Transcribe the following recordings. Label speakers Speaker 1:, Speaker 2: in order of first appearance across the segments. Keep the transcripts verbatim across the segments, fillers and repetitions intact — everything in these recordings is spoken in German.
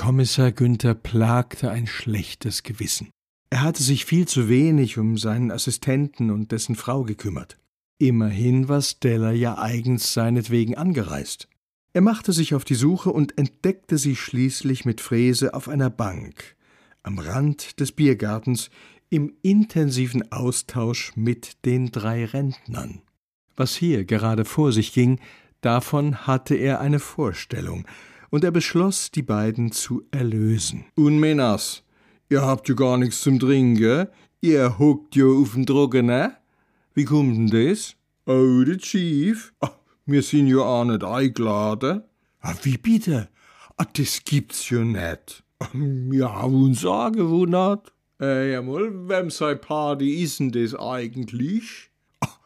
Speaker 1: Kommissar Günther plagte ein schlechtes Gewissen. Er hatte sich viel zu wenig um seinen Assistenten und dessen Frau gekümmert. Immerhin war Stella ja eigens seinetwegen angereist. Er machte sich auf die Suche und entdeckte sie schließlich mit Frese auf einer Bank, am Rand des Biergartens, im intensiven Austausch mit den drei Rentnern. Was hier gerade vor sich ging, davon hatte er eine Vorstellung, und er beschloss, die beiden zu erlösen. »Und Männers, ihr habt ja gar nichts zum Trinken, ihr hockt ja auf'n Trockenen. Wie kommt denn das?« »Oh, der Chief, ach, wir sind ja auch nicht eingeladen.« »Ah, wie bitte? Ah, das gibt's ja nicht.« »Wir haben uns auch gewundert.« »Äh, jawohl, wem sei Party ist denn das eigentlich?« »Ach,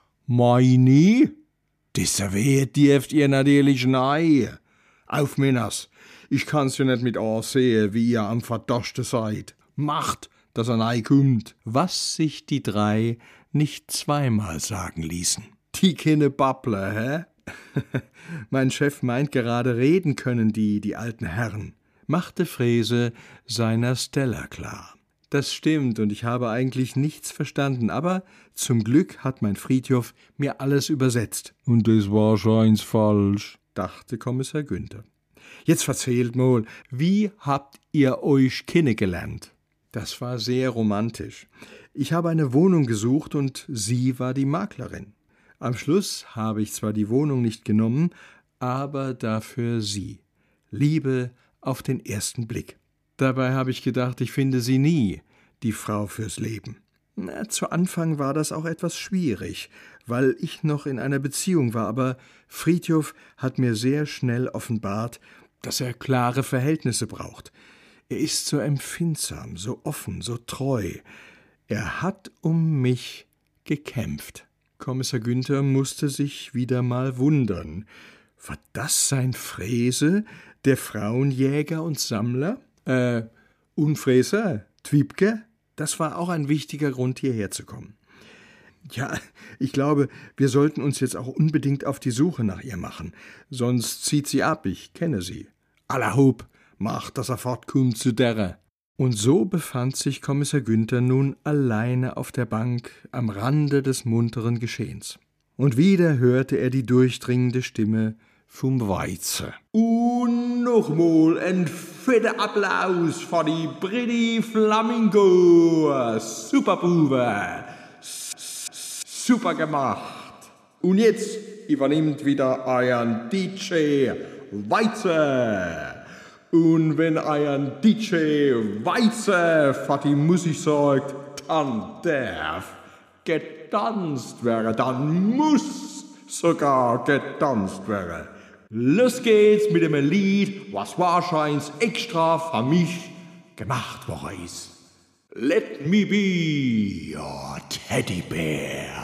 Speaker 1: meine? Das serviert dürft ihr natürlich nein. Auf, Männers, ich kann's ja nicht mit ansehen, wie ihr am Verdachte seid. Macht, dass er nein kommt.« Was sich die drei nicht zweimal sagen ließen. Die keine Babbler, hä? Mein Chef meint gerade, reden können die, die alten Herren, machte Frese seiner Stella klar. Das stimmt, und ich habe eigentlich nichts verstanden, aber zum Glück hat mein Friedhof mir alles übersetzt. Und das war schein's falsch, dachte Kommissar Günther. Jetzt erzählt mal, wie habt ihr euch kennengelernt? Das war sehr romantisch. Ich habe eine Wohnung gesucht und sie war die Maklerin. Am Schluss habe ich zwar die Wohnung nicht genommen, aber dafür sie. Liebe auf den ersten Blick. Dabei habe ich gedacht, ich finde sie nie, die Frau fürs Leben. Na, zu Anfang war das auch etwas schwierig, weil ich noch in einer Beziehung war, aber Friedhof hat mir sehr schnell offenbart, dass er klare Verhältnisse braucht. Er ist so empfindsam, so offen, so treu. Er hat um mich gekämpft. Kommissar Günther musste sich wieder mal wundern. War das sein Frese, der Frauenjäger und Sammler? Äh, Unfräser, Twiebke? Das war auch ein wichtiger Grund, hierher zu kommen. Ja, ich glaube, wir sollten uns jetzt auch unbedingt auf die Suche nach ihr machen. Sonst zieht sie ab, ich kenne sie. Allerhub, macht, dass er fortkommt zu derre. Und so befand sich Kommissar Günther nun alleine auf der Bank am Rande des munteren Geschehens. Und wieder hörte er die durchdringende Stimme vom Weizen. Und nochmal ein fetter Applaus für die Pretty Flamingo. Super Buben. Super gemacht. Und jetzt übernimmt wieder euren D J Weizen. Und wenn euren D J Weizen für die Musik sorgt, dann darf getanzt werden, dann muss sogar getanzt werden. Los geht's mit dem Lied, was wahrscheinlich extra für mich gemacht worden ist. Let me be your teddy bear.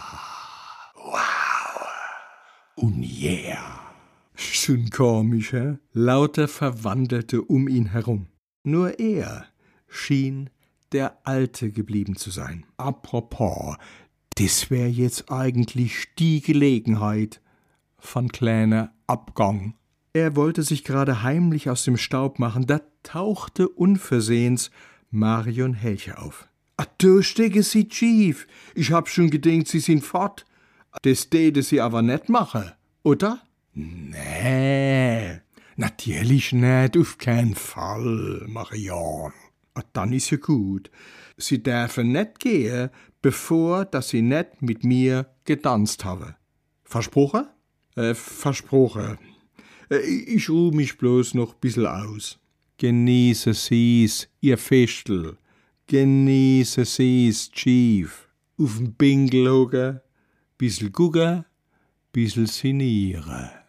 Speaker 1: Wow. Und yeah. Schon komisch, hä? Lauter Verwandelte um ihn herum. Nur er schien der Alte geblieben zu sein. Apropos, das wär jetzt eigentlich die Gelegenheit von kleiner Abgang. Er wollte sich gerade heimlich aus dem Staub machen, da tauchte unversehens Marion Helcher auf. »Ah, da stecken Sie, Chief. Ich hab schon gedenkt, Sie sind fort. Das täte Sie aber nicht machen, oder?« »Nee, natürlich nicht, auf keinen Fall, Marion.« »Ah, dann ist ja gut. Sie dürfen nicht gehen, bevor dass Sie nicht mit mir getanzt haben. Versprochen?« Äh, versprochen. Äh, ich ruh mich bloß noch bissl aus. Genieße Sie's, ihr Festel. Genieße Sie's, Chief. Auf'n Binkel hocken, bissl gucken, bissl sinnieren.